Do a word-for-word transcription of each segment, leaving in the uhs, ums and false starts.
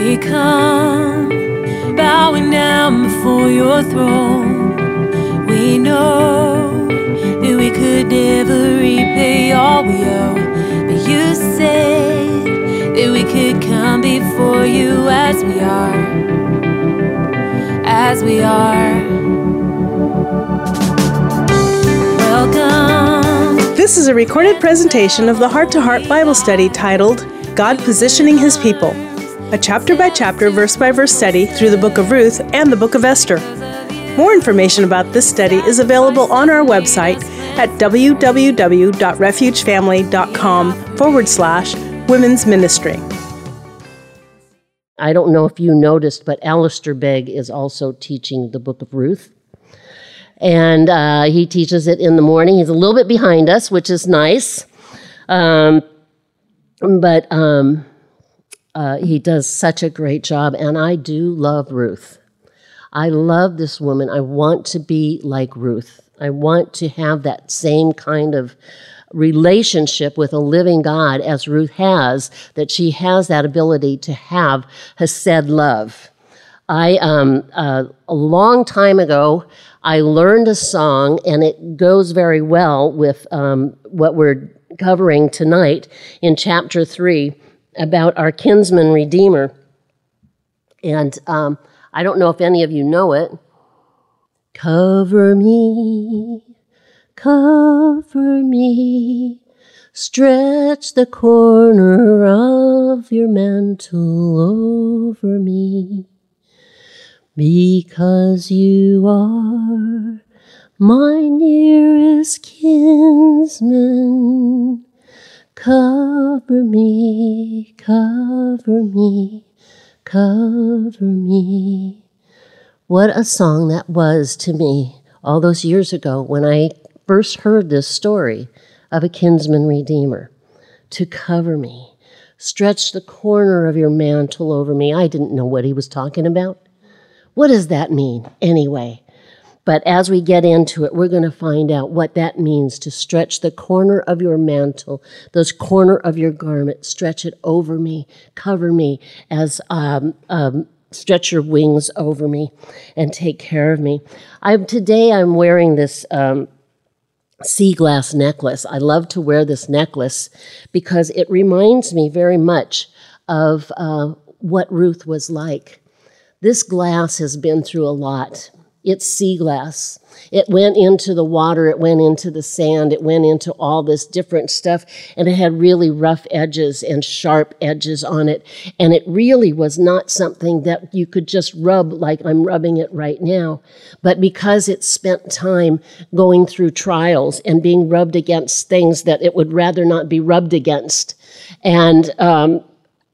we come, bowing down before your throne. We know that we could never repay all we owe, but you said that we could come before you as we are, as we are. Welcome. This is a recorded presentation of the Heart to Heart Bible study titled, God Positioning His People, a chapter-by-chapter, verse-by-verse study through the book of Ruth and the book of Esther. More information about this study is available on our website at www.refugefamily.com forward slash women's ministry. I don't know if you noticed, but Alistair Begg is also teaching the book of Ruth. And uh, he teaches it in the morning. He's a little bit behind us, which is nice. Um, but um, uh, he does such a great job. And I do love Ruth. I love this woman. I want to be like Ruth. I want to have that same kind of relationship with a living God as Ruth has, that she has that ability to have Hesed love. I, um, uh, a long time ago, I learned a song, and it goes very well with um, what we're covering tonight in chapter three about our kinsman redeemer. And um, I don't know if any of you know it. Cover me, cover me, stretch the corner of your mantle over me. Because you are my nearest kinsman, cover me, cover me, cover me. What a song that was to me all those years ago when I first heard this story of a kinsman redeemer. To cover me, stretch the corner of your mantle over me. I didn't know what he was talking about. What does that mean anyway? But as we get into it, we're going to find out what that means, to stretch the corner of your mantle, those corner of your garment, stretch it over me, cover me, as um, um, stretch your wings over me and take care of me. I'm, today I'm wearing this um, sea glass necklace. I love to wear this necklace because it reminds me very much of uh, what Ruth was like. This glass has been through a lot. It's sea glass. It went into the water, it went into the sand, it went into all this different stuff, and it had really rough edges and sharp edges on it. And it really was not something that you could just rub like I'm rubbing it right now. But because it spent time going through trials and being rubbed against things that it would rather not be rubbed against, and um,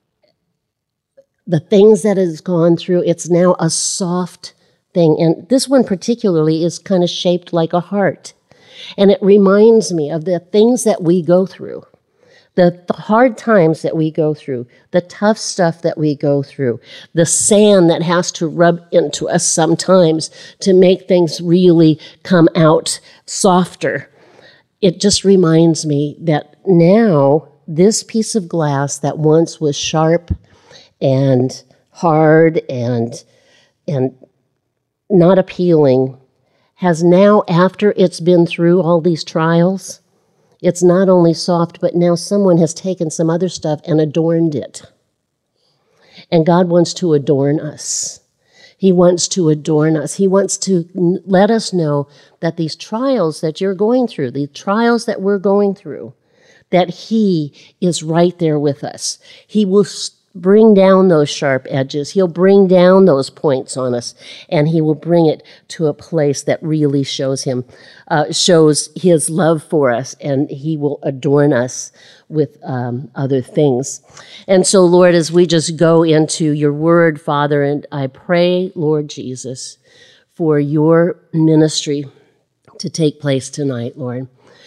the things that it's gone through, it's now a soft thing. And this one particularly is kind of shaped like a heart. And it reminds me of the things that we go through, the, the hard times that we go through, the tough stuff that we go through, the sand that has to rub into us sometimes to make things really come out softer. It just reminds me that now this piece of glass that once was sharp and hard and and not appealing has now, after it's been through all these trials, it's not only soft, but now someone has taken some other stuff and adorned it. And God wants to adorn us. He wants to adorn us. He wants to let us know that these trials that you're going through, the trials that we're going through, that He is right there with us. He will bring down those sharp edges. He'll bring down those points on us, and He will bring it to a place that really shows Him, uh, shows His love for us, and He will adorn us with um, other things. And so, Lord, as we just go into your word, Father, and I pray, Lord Jesus, for your ministry to take place tonight, Lord.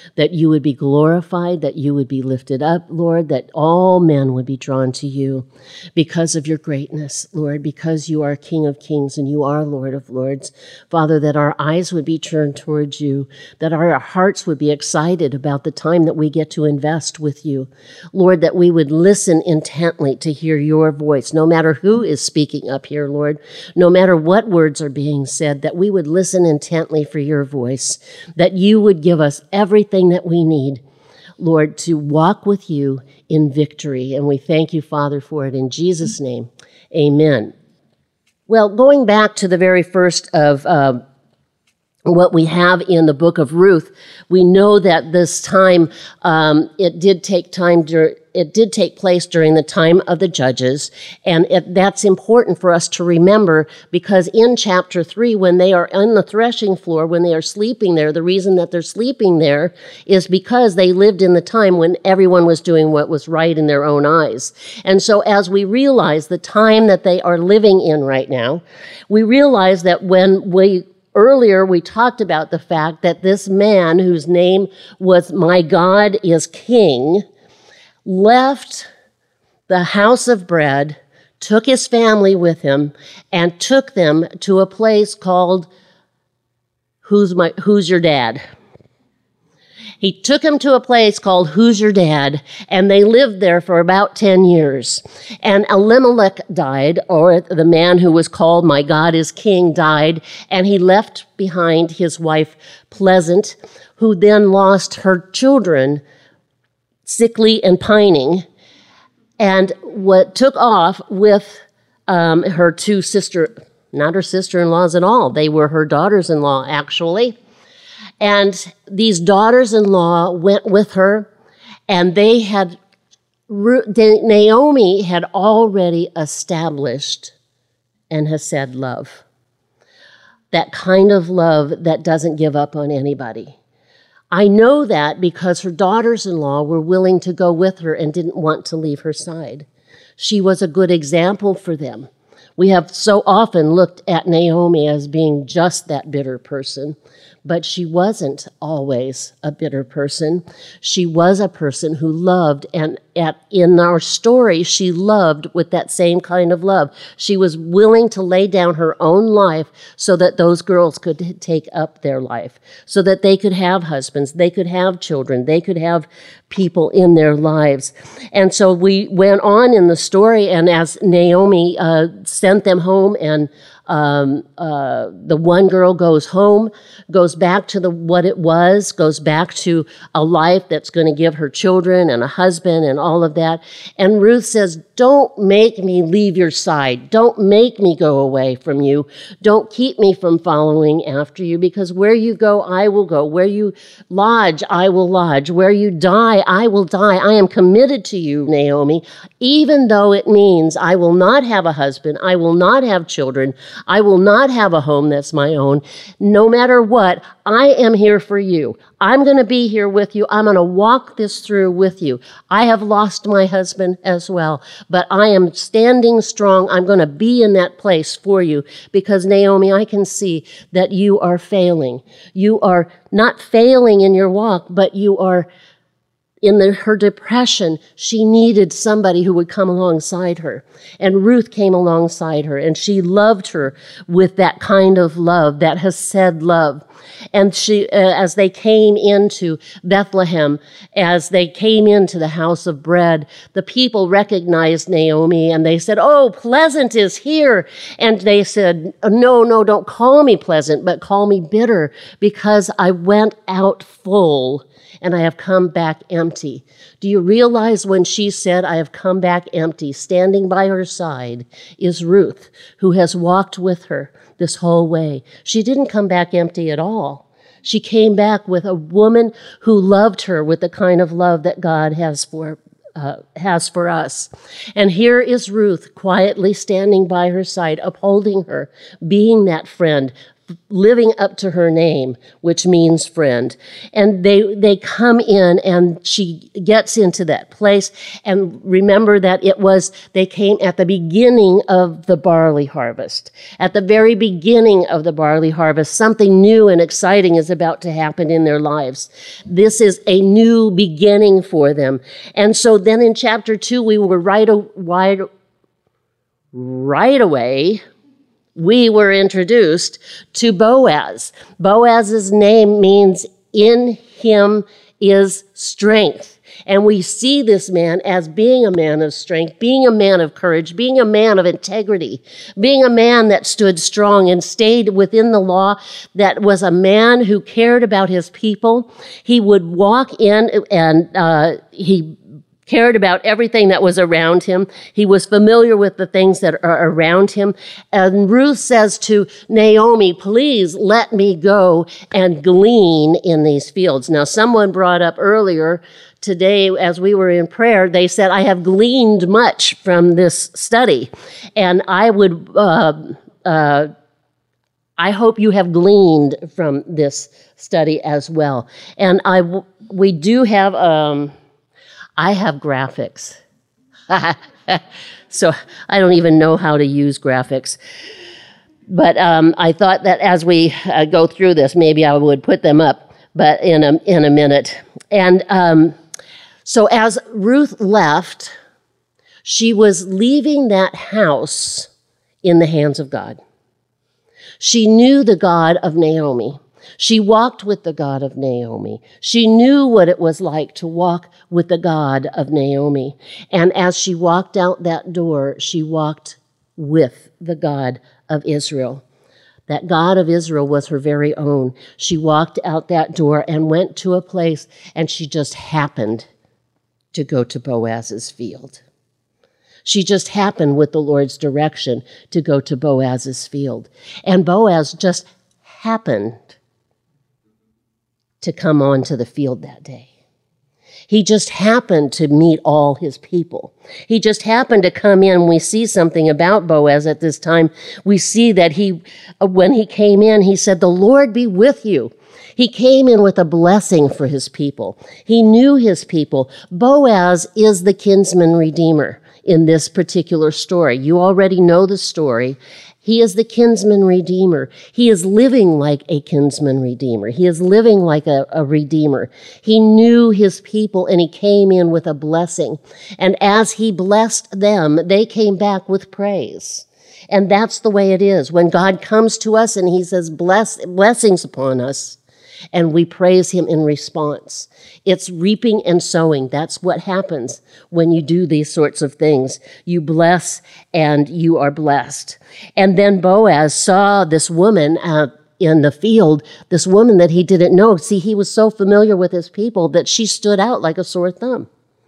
that you would be glorified, that you would be lifted up, Lord, that all men would be drawn to you because of your greatness, Lord, because you are King of kings and you are Lord of lords. Father, that our eyes would be turned towards you, that our hearts would be excited about the time that we get to invest with you. Lord, that we would listen intently to hear your voice, no matter who is speaking up here, Lord, no matter what words are being said, that we would listen intently for your voice, that you would give us everything that we need, Lord, to walk with you in victory. And we thank you, Father, for it in Jesus' name. Amen. Well, going back to the very first of uh, what we have in the book of Ruth, we know that this time, um, it did take time dur- it did take place during the time of the judges, and it, that's important for us to remember, because in chapter three, when they are on the threshing floor, when they are sleeping there, the reason that they're sleeping there is because they lived in the time when everyone was doing what was right in their own eyes. And so as we realize the time that they are living in right now, we realize that when we Earlier, we talked about the fact that this man, whose name was My God is King, left the house of bread, took his family with him, and took them to a place called Who's My Who's Your Dad? He took him to a place called Who's Your Dad? And they lived there for about ten years. And Elimelech died, or the man who was called My God is King died, and he left behind his wife Pleasant, who then lost her children, sickly and pining, and what took off with um, her two sister, not her sister-in-laws at all. They were her daughters-in-law, actually. And these daughters-in-law went with her, and they had, Naomi had already established and has said love. That kind of love that doesn't give up on anybody. I know that because her daughters-in-law were willing to go with her and didn't want to leave her side. She was a good example for them. We have so often looked at Naomi as being just that bitter person, but she wasn't always a bitter person. She was a person who loved, and at, in our story, she loved with that same kind of love. She was willing to lay down her own life so that those girls could take up their life, so that they could have husbands, they could have children, they could have people in their lives. And so we went on in the story, and as Naomi uh, sent them home, and Um, uh, the one girl goes home, goes back to the what it was, goes back to a life that's going to give her children and a husband and all of that. And Ruth says, don't make me leave your side. Don't make me go away from you. Don't keep me from following after you, because where you go, I will go. Where you lodge, I will lodge. Where you die, I will die. I am committed to you, Naomi, even though it means I will not have a husband. I will not have children. I will not have a home that's my own. No matter what, I am here for you. I'm going to be here with you. I'm going to walk this through with you. I have lost my husband as well, but I am standing strong. I'm going to be in that place for you because, Naomi, I can see that you are failing. You are not failing in your walk, but you are in the, her depression. She needed somebody who would come alongside her. And Ruth came alongside her, and she loved her with that kind of love, that Hesed love. And she, uh, as they came into Bethlehem, as they came into the house of bread, the people recognized Naomi, and they said, "Oh, Pleasant is here." And they said, "No, no, don't call me Pleasant, but call me bitter, because I went out full and I have come back empty." Do you realize when she said, "I have come back empty," standing by her side is Ruth, who has walked with her this whole way. She didn't come back empty at all. She came back with a woman who loved her with the kind of love that God has for uh, has for us. And here is Ruth quietly standing by her side, upholding her, being that friend, living up to her name, which means friend. And they they come in, and she gets into that place. And remember that it was, they came at the beginning of the barley harvest. At the very beginning of the barley harvest, something new and exciting is about to happen in their lives. This is a new beginning for them. And so then in chapter two, we were right, right, right away, we were introduced to Boaz. Boaz's name means in him is strength. And we see this man as being a man of strength, being a man of courage, being a man of integrity, being a man that stood strong and stayed within the law, that was a man who cared about his people. He would walk in and uh, he cared about everything that was around him. He was familiar with the things that are around him. And Ruth says to Naomi, please let me go and glean in these fields. Now, someone brought up earlier today, as we were in prayer, they said, I have gleaned much from this study. And I would, uh, uh, I hope you have gleaned from this study as well. And I, we do have, um, I have graphics. So I don't even know how to use graphics. But um, I thought that as we uh, go through this, maybe I would put them up, but in a, in a minute. And um, so as Ruth left, she was leaving that house in the hands of God. She knew the God of Naomi. She walked with the God of Naomi. She knew what it was like to walk with the God of Naomi. And as she walked out that door, she walked with the God of Israel. That God of Israel was her very own. She walked out that door and went to a place, and she just happened to go to Boaz's field. She just happened, with the Lord's direction, to go to Boaz's field. And Boaz just happened to come onto the field that day. He just happened to meet all his people. He just happened to come in. We see something about Boaz at this time. We see that he, when he came in, he said, the Lord be with you. He came in with a blessing for his people. He knew his people. Boaz is the kinsman redeemer in this particular story. You already know the story. He is the kinsman redeemer. He is living like a kinsman redeemer. He is living like a, a redeemer. He knew his people, and he came in with a blessing. And as he blessed them, they came back with praise. And that's the way it is. When God comes to us and he says, Bless, blessings upon us, and we praise him in response. It's reaping and sowing. That's what happens when you do these sorts of things. You bless and you are blessed. And then Boaz saw this woman uh, in the field, this woman that he didn't know. See, he was so familiar with his people that she stood out like a sore thumb.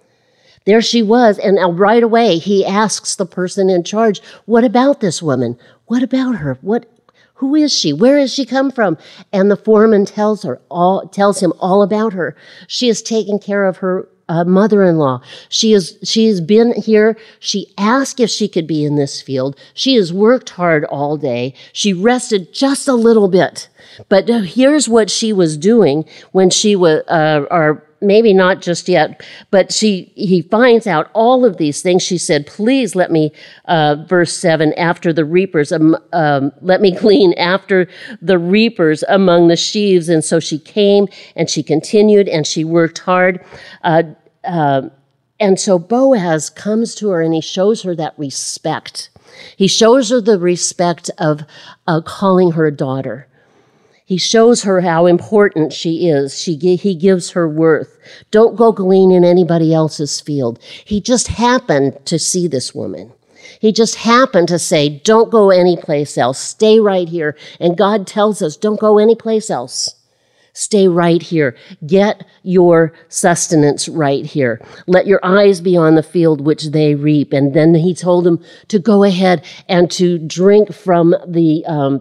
There she was, and right away he asks the person in charge, what about this woman? What about her? What? Who is she? Where has she come from? And the foreman tells her all, tells him all about her. She is taking care of her uh, mother-in-law. She is, she has been here. She asked if she could be in this field. She has worked hard all day. She rested just a little bit. But here's what she was doing when she was, uh, or maybe not just yet, but she he finds out all of these things. She said, please let me, uh, verse seven, after the reapers, um, um, let me glean after the reapers among the sheaves. And so she came and she continued and she worked hard. Uh, uh, and so Boaz comes to her and he shows her that respect. He shows her the respect of uh, calling her a daughter. He shows her how important she is. She, he gives her worth. Don't go glean in anybody else's field. He just happened to see this woman. He just happened to say, don't go anyplace else. Stay right here. And God tells us, don't go anyplace else. Stay right here. Get your sustenance right here. Let your eyes be on the field which they reap. And then he told him to go ahead and to drink from the um,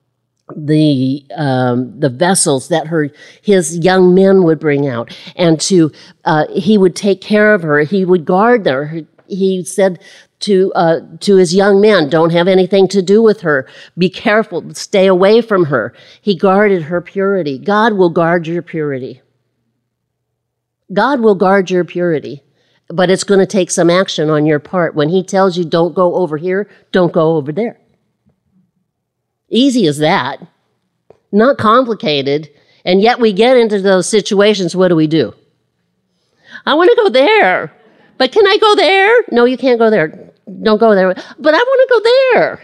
the um, the vessels that her his young men would bring out, and to uh, he would take care of her. He would guard her He said to uh, to his young men, don't have anything to do with her. Be careful. Stay away from her. He guarded her purity. God will guard your purity. God will guard your purity. But it's going to take some action on your part. When he tells you don't go over here, don't go over there. Easy as that. Not complicated. And yet we get into those situations, what do we do? I want to go there. But can I go there? No, you can't go there. Don't go there. But I want to go there.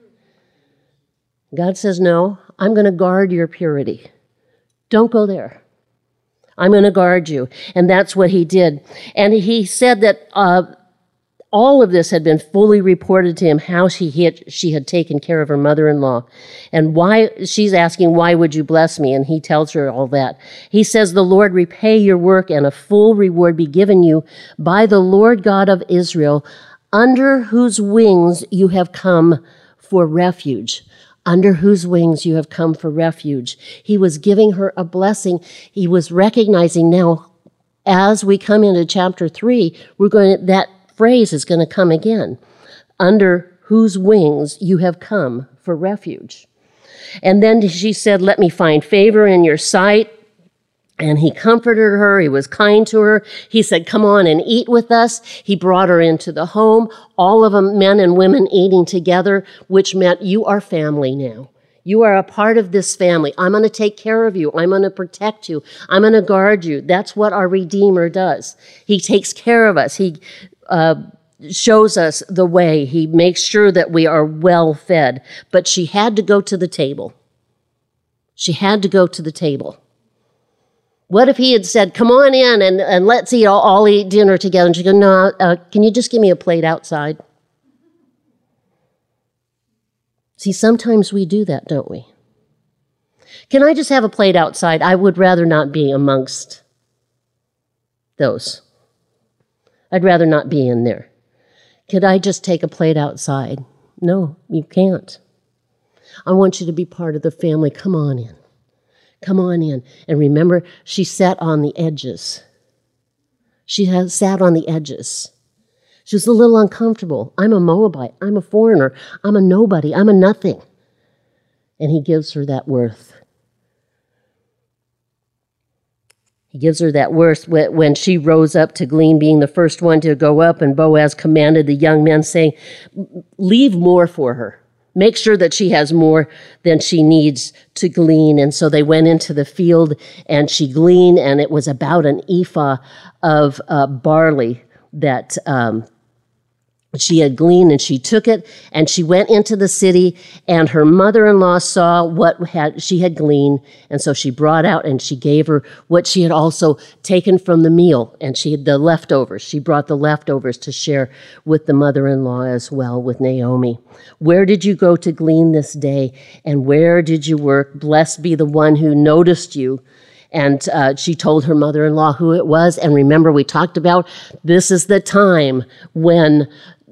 God says, no, I'm going to guard your purity. Don't go there. I'm going to guard you. And that's what he did. And he said that uh, all of this had been fully reported to him, how she had, she had taken care of her mother-in-law. And why, she's asking, why would you bless me? And he tells her all that. He says, the Lord repay your work and a full reward be given you by the Lord God of Israel, under whose wings you have come for refuge. Under whose wings you have come for refuge. He was giving her a blessing. He was recognizing now, as we come into chapter three, we're going to, that phrase is going to come again. Under whose wings you have come for refuge. And then she said, let me find favor in your sight. And he comforted her. He was kind to her. He said, come on and eat with us. He brought her into the home, all of them, men and women eating together, which meant you are family now. You are a part of this family. I'm going to take care of you. I'm going to protect you. I'm going to guard you. That's what our Redeemer does. He takes care of us. He uh, shows us the way. He makes sure that we are well fed. But she had to go to the table. She had to go to the table. What if he had said, come on in and, and let's eat, all, all eat dinner together? And she'd go, no, uh, can you just give me a plate outside? See, sometimes we do that, don't we? Can I just have a plate outside? I would rather not be amongst those. I'd rather not be in there. Could I just take a plate outside? No, you can't. I want you to be part of the family. Come on in. Come on in. And remember, she sat on the edges. She has sat on the edges. She was a little uncomfortable. I'm a Moabite. I'm a foreigner. I'm a nobody. I'm a nothing. And he gives her that worth. He gives her that worth when she rose up to glean, being the first one to go up, and Boaz commanded the young men, saying, leave more for her. Make sure that she has more than she needs to glean. And so they went into the field and she gleaned, and it was about an ephah of uh, barley that um, she had gleaned, and she took it and she went into the city, and her mother-in-law saw what had she had gleaned. And so she brought out and she gave her what she had also taken from the meal, and she had the leftovers. She brought the leftovers to share with the mother-in-law as well, with Naomi. Where did you go to glean this day? And where did you work? Blessed be the one who noticed you. And uh, she told her mother-in-law who it was. And remember, we talked about this is the time when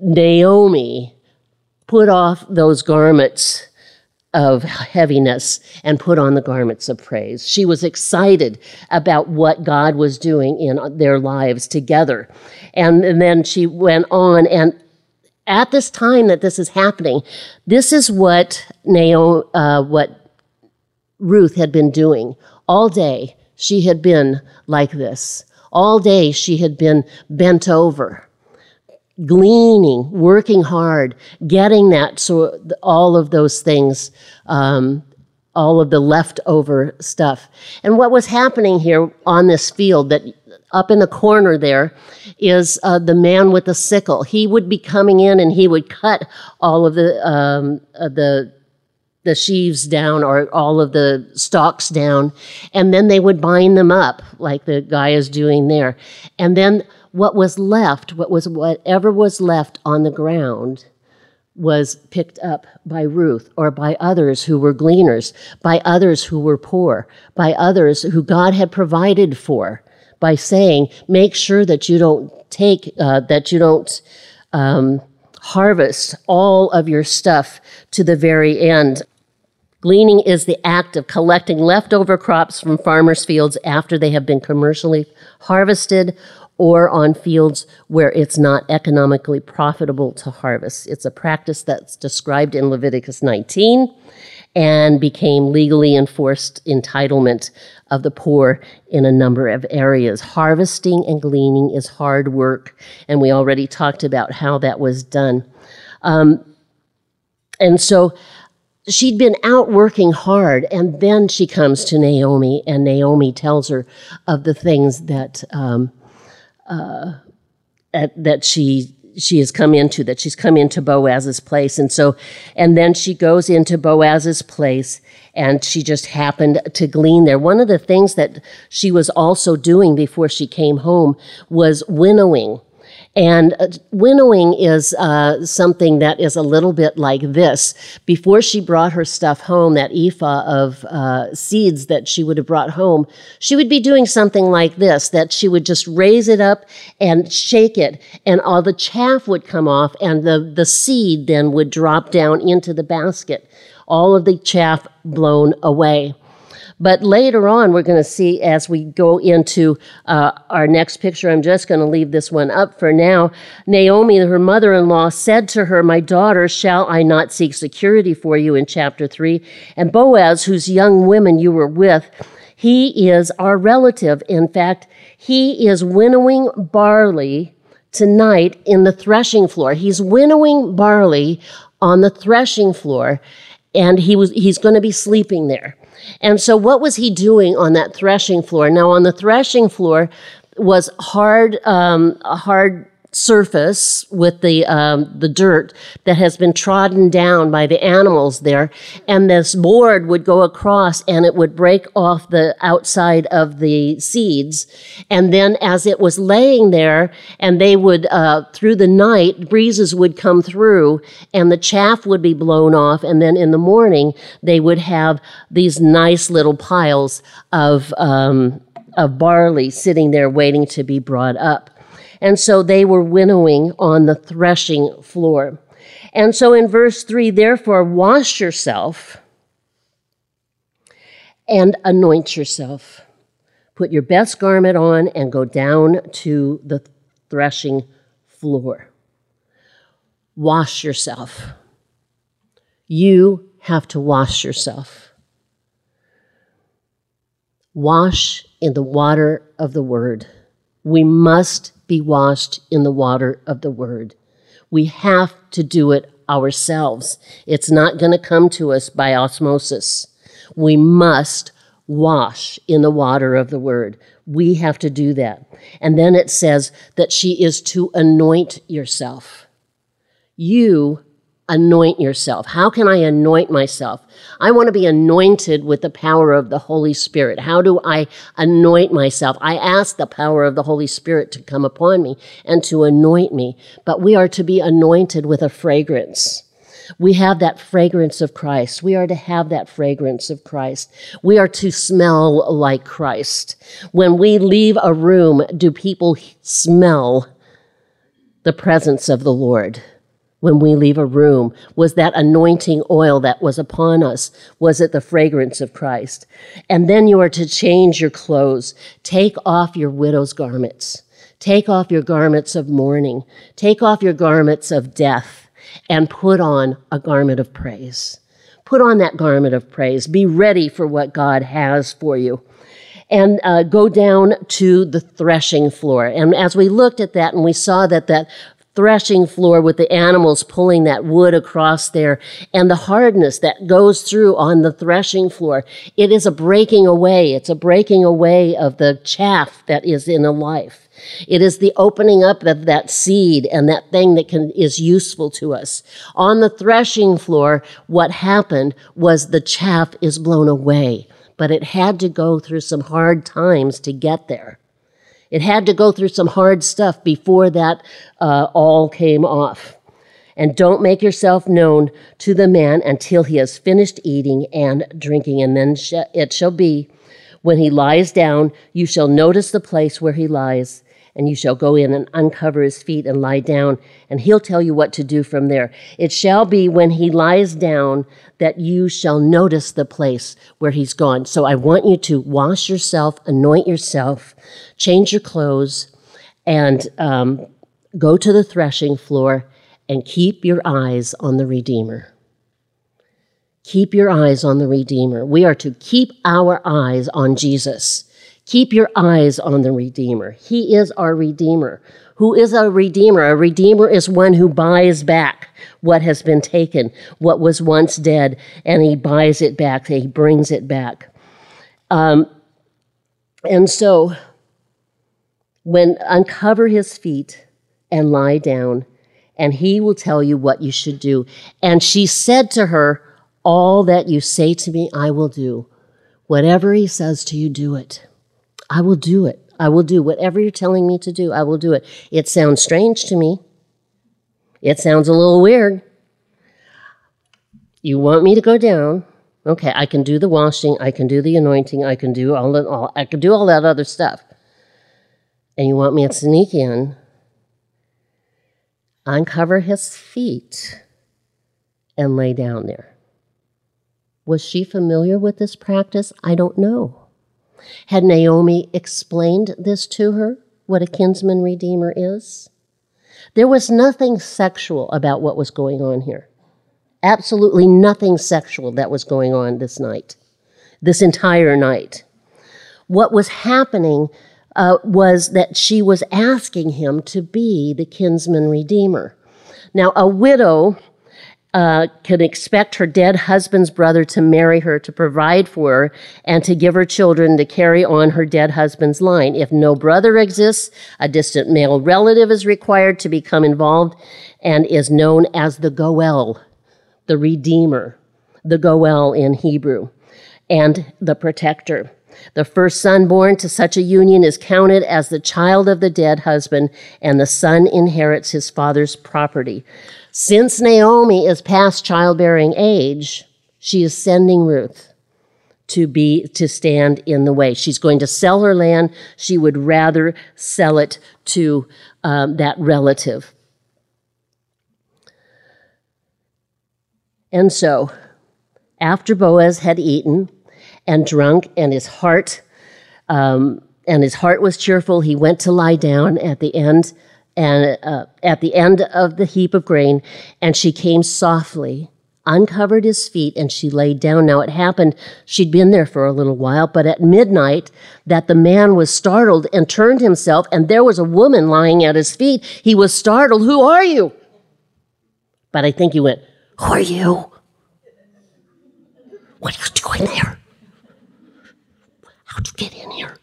Naomi put off those garments of heaviness and put on the garments of praise. She was excited about what God was doing in their lives together. And, and then she went on, and at this time that this is happening, this is what Naomi, uh, what Ruth had been doing. All day she had been like this. All day she had been bent over, gleaning, working hard, getting that, so all of those things, um, all of the leftover stuff. And what was happening here on this field, that up in the corner there is uh, the man with the sickle. He would be coming in and he would cut all of the um, uh, the the sheaves down, or all of the stalks down, and then they would bind them up like the guy is doing there. And then what was left, what was whatever was left on the ground, was picked up by Ruth, or by others who were gleaners, by others who were poor, by others who God had provided for, by saying, make sure that you don't take, uh, that you don't um, harvest all of your stuff to the very end. Gleaning is the act of collecting leftover crops from farmers' fields after they have been commercially harvested, or on fields where it's not economically profitable to harvest. It's a practice that's described in Leviticus nineteen and became legally enforced entitlement of the poor in a number of areas. Harvesting and gleaning is hard work, and we already talked about how that was done. Um, and so she'd been out working hard, and then she comes to Naomi, and Naomi tells her of the things that um, uh, at, that she she has come into, that she's come into Boaz's place. And so, and then she goes into Boaz's place, and she just happened to glean there. One of the things that she was also doing before she came home was winnowing. And uh, winnowing is uh, something that is a little bit like this. Before she brought her stuff home, that ephah of uh, seeds that she would have brought home, she would be doing something like this, that she would just raise it up and shake it, and all the chaff would come off, and the, the seed then would drop down into the basket, all of the chaff blown away. But later on, we're going to see as we go into uh, our next picture, I'm just going to leave this one up for now. Naomi, her mother-in-law, said to her, "My daughter, shall I not seek security for you?" in chapter three. And Boaz, whose young women you were with, he is our relative. In fact, he is winnowing barley tonight in the threshing floor. He's winnowing barley on the threshing floor, and he was he's going to be sleeping there. And so what was he doing on that threshing floor? Now, on the threshing floor was hard, um, a hard surface with the um, the dirt that has been trodden down by the animals there. And this board would go across, and it would break off the outside of the seeds. And then as it was laying there, and they would, uh, through the night, breezes would come through, and the chaff would be blown off. And then in the morning, they would have these nice little piles of um, of barley sitting there waiting to be brought up. And so they were winnowing on the threshing floor. And so in verse three, therefore, wash yourself and anoint yourself. Put your best garment on and go down to the threshing floor. Wash yourself. You have to wash yourself. Wash in the water of the word. We must be washed in the water of the word. We have to do it ourselves. It's not going to come to us by osmosis. We must wash in the water of the word. We have to do that. And then it says that she is to anoint yourself. You anoint yourself. How can I anoint myself? I want to be anointed with the power of the Holy Spirit. How do I anoint myself? I ask the power of the Holy Spirit to come upon me and to anoint me. But we are to be anointed with a fragrance. We have that fragrance of Christ. We are to have that fragrance of Christ. We are to smell like Christ. When we leave a room, do people smell the presence of the Lord? When we leave a room, was that anointing oil that was upon us, was it the fragrance of Christ? And then you are to change your clothes. Take off your widow's garments. Take off your garments of mourning. Take off your garments of death and put on a garment of praise. Put on that garment of praise. Be ready for what God has for you. And uh, go down to the threshing floor. And as we looked at that and we saw that that threshing floor with the animals pulling that wood across there and the hardness that goes through on the threshing floor, it is a breaking away. It's a breaking away of the chaff that is in a life. It is the opening up of that seed and that thing that can is useful to us. On the threshing floor, what happened was the chaff is blown away, but it had to go through some hard times to get there. It had to go through some hard stuff before that uh, all came off. And don't make yourself known to the man until he has finished eating and drinking. And then sh- it shall be, when he lies down, you shall notice the place where he lies, and you shall go in and uncover his feet and lie down, and he'll tell you what to do from there. It shall be when he lies down that you shall notice the place where he's gone. So I want you to wash yourself, anoint yourself, change your clothes, and um, go to the threshing floor and keep your eyes on the Redeemer. Keep your eyes on the Redeemer. We are to keep our eyes on Jesus. Keep your eyes on the Redeemer. He is our Redeemer. Who is a Redeemer? A Redeemer is one who buys back what has been taken, what was once dead, and he buys it back. He brings it back. Um, and so, when uncover his feet and lie down, and he will tell you what you should do. And she said to her, all that you say to me, I will do. Whatever he says to you, do it. I will do it. I will do whatever you're telling me to do. I will do it. It sounds strange to me. It sounds a little weird. You want me to go down? Okay, I can do the washing. I can do the anointing. I can do all that. All, I can do all that other stuff. And you want me to sneak in, uncover his feet, and lay down there. Was she familiar with this practice? I don't know. Had Naomi explained this to her, what a kinsman redeemer is? There was nothing sexual about what was going on here. Absolutely nothing sexual that was going on this night, this entire night. What was happening uh, was that she was asking him to be the kinsman redeemer. Now, a widow Uh, can expect her dead husband's brother to marry her, to provide for her, and to give her children to carry on her dead husband's line. If no brother exists, a distant male relative is required to become involved and is known as the Goel, the Redeemer, the Goel in Hebrew, and the protector. The first son born to such a union is counted as the child of the dead husband, and the son inherits his father's property. Since Naomi is past childbearing age, she is sending Ruth to be to stand in the way. She's going to sell her land. She would rather sell it to um, that relative. And so, after Boaz had eaten and drunk, and his heart um, and his heart was cheerful, he went to lie down at the end and uh, at the end of the heap of grain, and she came softly, uncovered his feet, and she laid down. Now it happened, she'd been there for a little while, but at midnight that the man was startled and turned himself, and there was a woman lying at his feet. He was startled. Who are you? But I think he went, who are you? What are you doing there? How'd you get in here?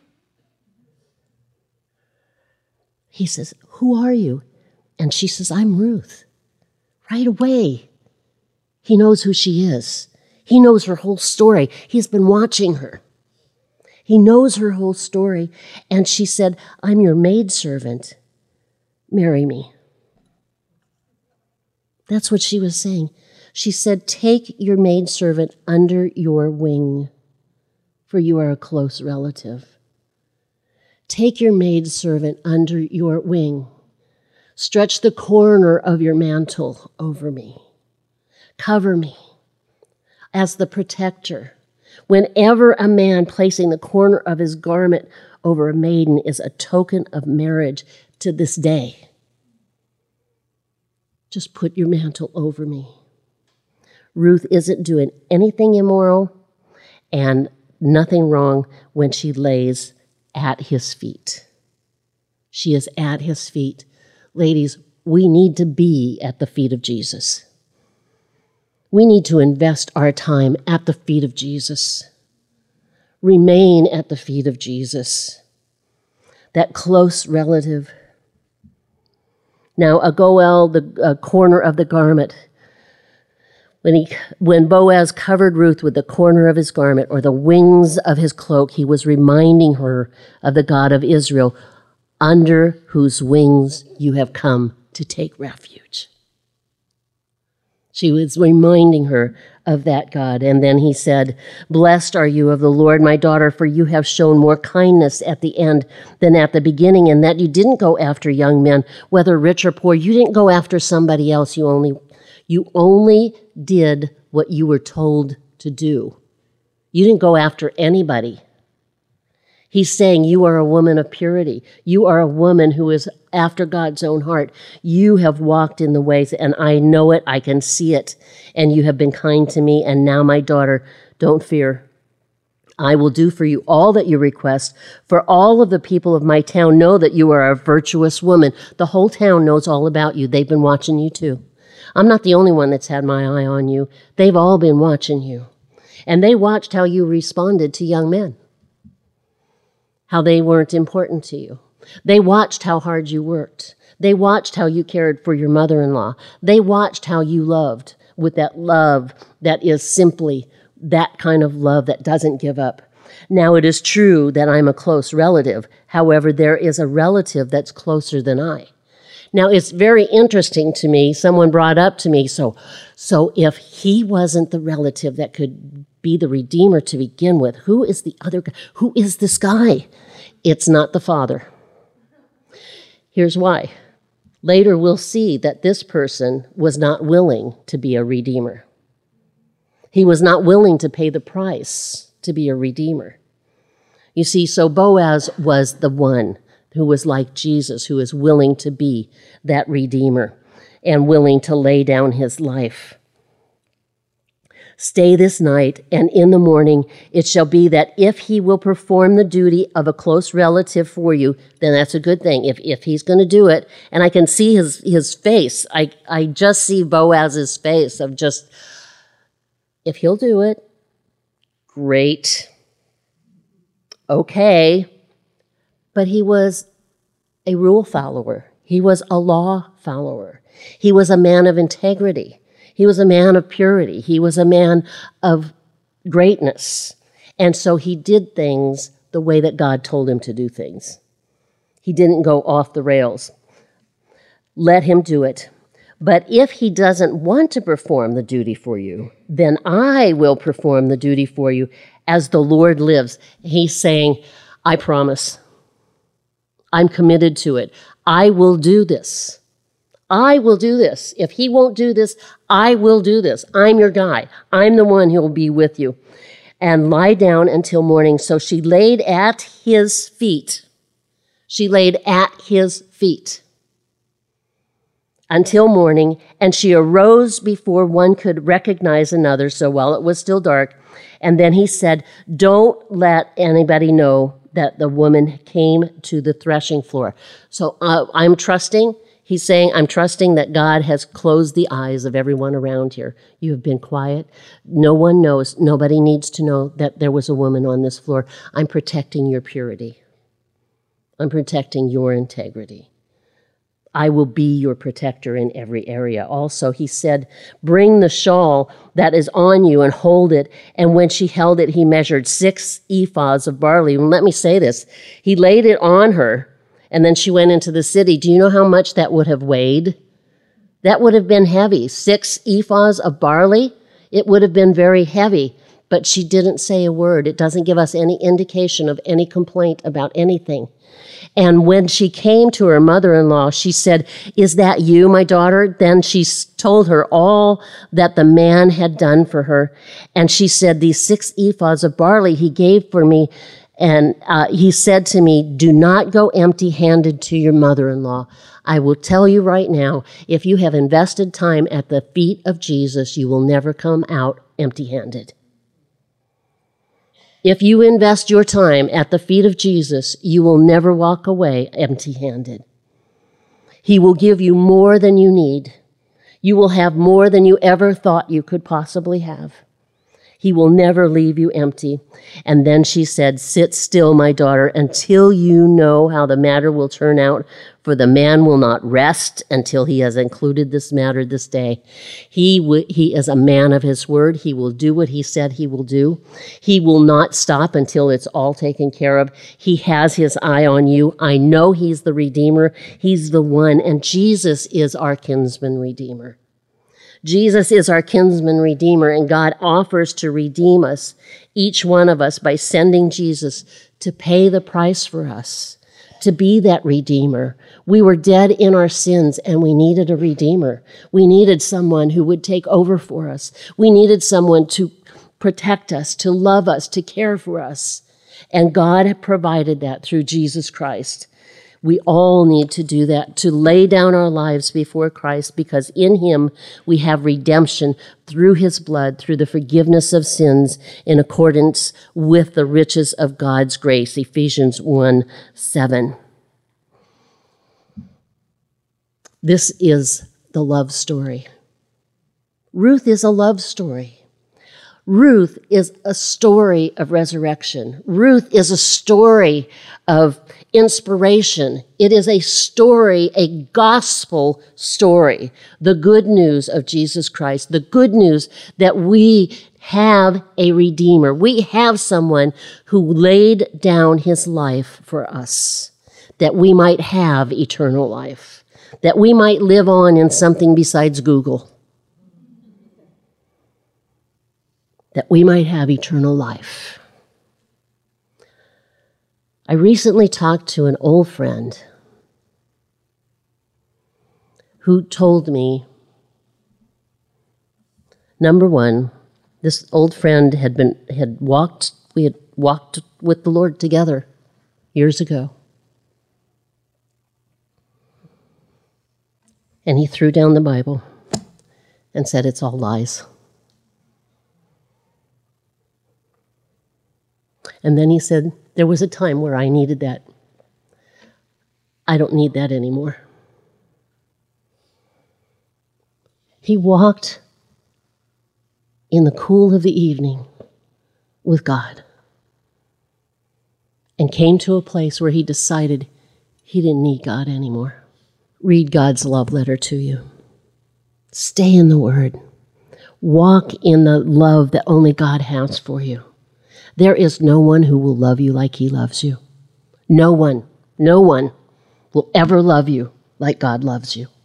He says, who are you? And she says, I'm Ruth. Right away, he knows who she is. He knows her whole story. He's been watching her. He knows her whole story. And she said, I'm your maidservant. Marry me. That's what she was saying. She said, take your maidservant under your wing, for you are a close relative. Take your maidservant under your wing. Stretch the corner of your mantle over me. Cover me as the protector. Whenever a man placing the corner of his garment over a maiden is a token of marriage to this day, just put your mantle over me. Ruth isn't doing anything immoral and nothing wrong when she lays at his feet. She is at his feet. Ladies, we need to be at the feet of Jesus. We need to invest our time at the feet of Jesus. Remain at the feet of Jesus. That close relative. Now, a goel, the uh, corner of the garment. When, he, when Boaz covered Ruth with the corner of his garment or the wings of his cloak, he was reminding her of the God of Israel, under whose wings you have come to take refuge. She was reminding her of that God. And then he said, blessed are you of the Lord, my daughter, for you have shown more kindness at the end than at the beginning, and that you didn't go after young men, whether rich or poor. You didn't go after somebody else. You only You only did what you were told to do. You didn't go after anybody. He's saying you are a woman of purity. You are a woman who is after God's own heart. You have walked in the ways, and I know it, I can see it, and you have been kind to me, and now, my daughter, don't fear. I will do for you all that you request, for all of the people of my town know that you are a virtuous woman. The whole town knows all about you. They've been watching you too. I'm not the only one that's had my eye on you. They've all been watching you. And they watched how you responded to young men, how they weren't important to you. They watched how hard you worked. They watched how you cared for your mother-in-law. They watched how you loved with that love that is simply that kind of love that doesn't give up. Now, it is true that I'm a close relative. However, there is a relative that's closer than I. Now, it's very interesting to me. Someone brought up to me, so, so if he wasn't the relative that could be the Redeemer to begin with, who is the other guy? Who is this guy? It's not the Father. Here's why. Later, we'll see that this person was not willing to be a Redeemer. He was not willing to pay the price to be a Redeemer. You see, so Boaz was the one who was like Jesus, who is willing to be that Redeemer and willing to lay down his life. Stay this night, and in the morning it shall be that if he will perform the duty of a close relative for you, then that's a good thing. If if he's going to do it, and I can see his, his face. I, I just see Boaz's face of just, if he'll do it, great. Okay. But he was a rule follower. He was a law follower. He was a man of integrity. He was a man of purity. He was a man of greatness. And so he did things the way that God told him to do things. He didn't go off the rails. Let him do it. But if he doesn't want to perform the duty for you, then I will perform the duty for you as the Lord lives. He's saying, I promise. I'm committed to it. I will do this. I will do this. If he won't do this, I will do this. I'm your guy. I'm the one who will be with you. And lie down until morning. So she laid at his feet. She laid at his feet until morning, and she arose before one could recognize another, so while it was still dark. And then he said, don't let anybody know that the woman came to the threshing floor. So uh, I'm trusting, he's saying, I'm trusting that God has closed the eyes of everyone around here. You have been quiet. No one knows, nobody needs to know that there was a woman on this floor. I'm protecting your purity. I'm protecting your integrity. I will be your protector in every area. Also, he said, bring the shawl that is on you and hold it. And when she held it, he measured six ephahs of barley. And let me say this. He laid it on her, and then she went into the city. Do you know how much that would have weighed? That would have been heavy. Six ephahs of barley? It would have been very heavy. But she didn't say a word. It doesn't give us any indication of any complaint about anything. And when she came to her mother-in-law, she said, is that you, my daughter? Then she told her all that the man had done for her. And she said, these six ephahs of barley he gave for me. And uh, he said to me, do not go empty-handed to your mother-in-law. I will tell you right now, if you have invested time at the feet of Jesus, you will never come out empty-handed. If you invest your time at the feet of Jesus, you will never walk away empty-handed. He will give you more than you need. You will have more than you ever thought you could possibly have. He will never leave you empty. And then she said, sit still, my daughter, until you know how the matter will turn out, for the man will not rest until he has concluded this matter this day. He w- he is a man of his word. He will do what he said he will do. He will not stop until it's all taken care of. He has his eye on you. I know he's the Redeemer. He's the one, and Jesus is our kinsman Redeemer. Jesus is our kinsman redeemer, and God offers to redeem us, each one of us, by sending Jesus to pay the price for us, to be that redeemer. We were dead in our sins, and we needed a redeemer. We needed someone who would take over for us. We needed someone to protect us, to love us, to care for us. And God provided that through Jesus Christ. We all need to do that, to lay down our lives before Christ, because in him we have redemption through his blood, through the forgiveness of sins in accordance with the riches of God's grace, Ephesians one seven. This is the love story. Ruth is a love story. Ruth is a story of resurrection. Ruth is a story of inspiration. It is a story, a gospel story, the good news of Jesus Christ, the good news that we have a Redeemer. We have someone who laid down his life for us, that we might have eternal life, that we might live on in something besides Google, that we might have eternal life. I recently talked to an old friend who told me, number one, this old friend had been had walked, we had walked with the Lord together years ago. And he threw down the Bible and said, it's all lies. And then he said, there was a time where I needed that. I don't need that anymore. He walked in the cool of the evening with God and came to a place where he decided he didn't need God anymore. Read God's love letter to you. Stay in the Word. Walk in the love that only God has for you. There is no one who will love you like he loves you. No one, no one will ever love you like God loves you.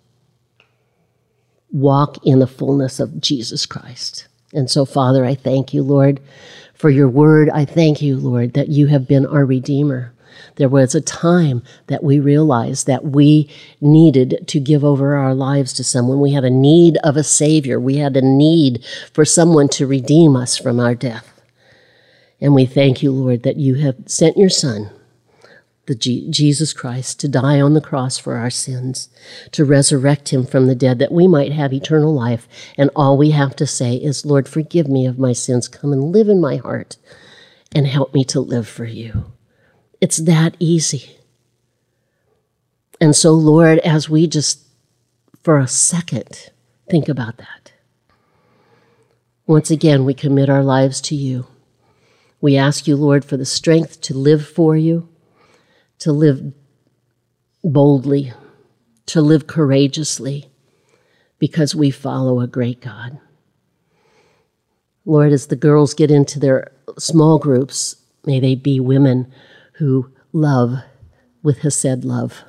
Walk in the fullness of Jesus Christ. And so, Father, I thank you, Lord, for your word. I thank you, Lord, that you have been our Redeemer. There was a time that we realized that we needed to give over our lives to someone. We had a need of a Savior. We had a need for someone to redeem us from our death. And we thank you, Lord, that you have sent your Son, the G- Jesus Christ, to die on the cross for our sins, to resurrect him from the dead, that we might have eternal life. And all we have to say is, Lord, forgive me of my sins. Come and live in my heart and help me to live for you. It's that easy. And so, Lord, as we just, for a second, think about that, once again, we commit our lives to you. We ask you, Lord, for the strength to live for you, to live boldly, to live courageously, because we follow a great God. Lord, as the girls get into their small groups, may they be women who love with Hesed love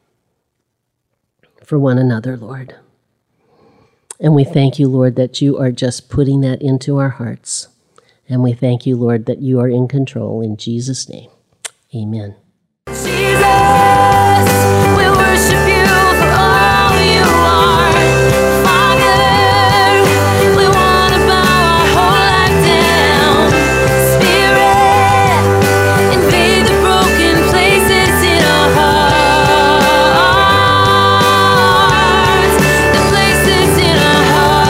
for one another, Lord. And we thank you, Lord, that you are just putting that into our hearts. And we thank you, Lord, that you are in control. In Jesus' name, amen. Jesus, we worship you for all you are. Father, we want to bow our whole life down. Spirit, invade the broken places in our hearts. The places in our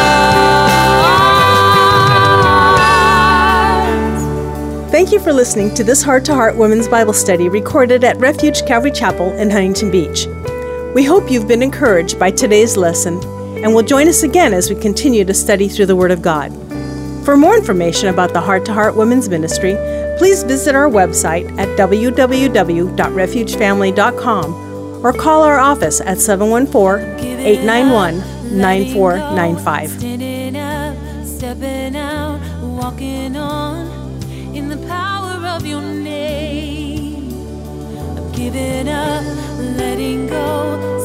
hearts. Thank you for listening to this Heart to Heart Women's Bible Study recorded at Refuge Calvary Chapel in Huntington Beach. We hope you've been encouraged by today's lesson and will join us again as we continue to study through the Word of God. For more information about the Heart to Heart Women's Ministry, please visit our website at w w w dot refuge family dot com or call our office at seven one four, eight nine one, nine four nine five. Standing up, stepping out, walking on in the power of your name. I'm giving up, letting go,